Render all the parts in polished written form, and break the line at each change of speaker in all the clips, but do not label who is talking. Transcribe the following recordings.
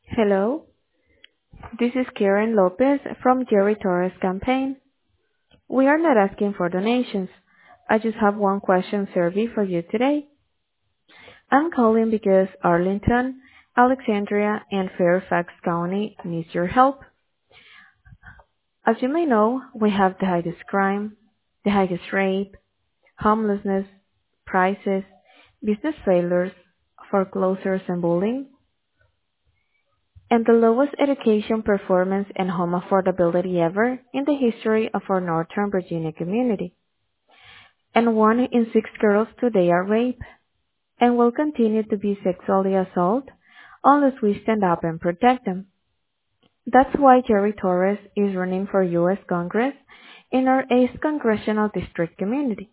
Hello, this is Karen Lopez from Jerry Torres campaign. We are not asking for donations. I just have one question survey for you today. I'm calling because Arlington, Alexandria, and Fairfax County needs your help. As you may know, we have the highest crime, the highest rape, homelessness, prices, business failures, foreclosures and bullying, and the lowest education performance and home affordability ever in the history of our Northern Virginia community. And 1 in 6 girls today are raped and will continue to be sexually assaulted unless we stand up and protect them. That's why Jerry Torres is running for U.S. Congress in our 8th Congressional District community.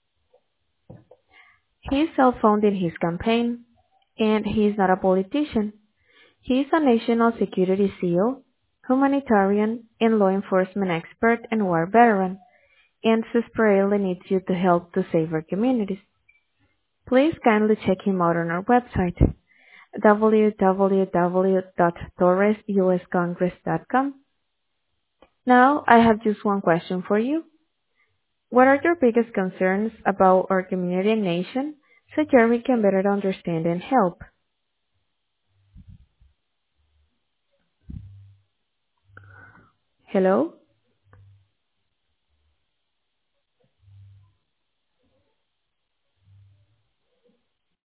He is self-funding his campaign, and he is not a politician. He is a national security SEAL, humanitarian, and law enforcement expert and war veteran, and desperately needs you to help to save our communities. Please kindly check him out on our website, www.torresuscongress.com. Now, I have just one question for you. What are your biggest concerns about our community and nation so Jerry can better understand and help? Hello?